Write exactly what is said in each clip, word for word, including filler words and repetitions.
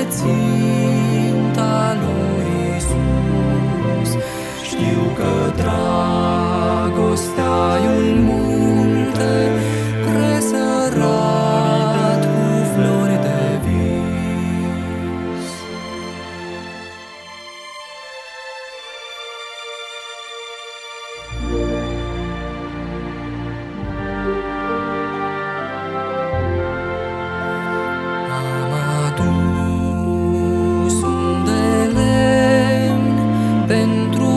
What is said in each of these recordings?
ținta lui Iisus. Știu că dragostea-i un munte presărat cu flori de vis. Am adus un de lemn pentru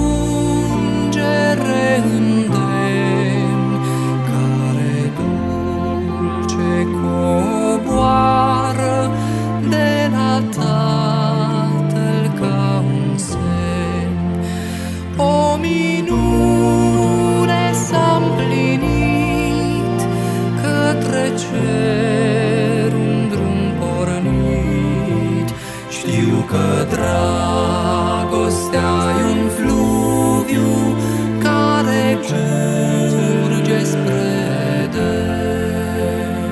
ungere îndemn, care dulce coboară de la Tatăl ca un semn. O minune s-a împlinit, către cer un drum pornit. Știu că dragostea-i un fluviu care curge spre Eden.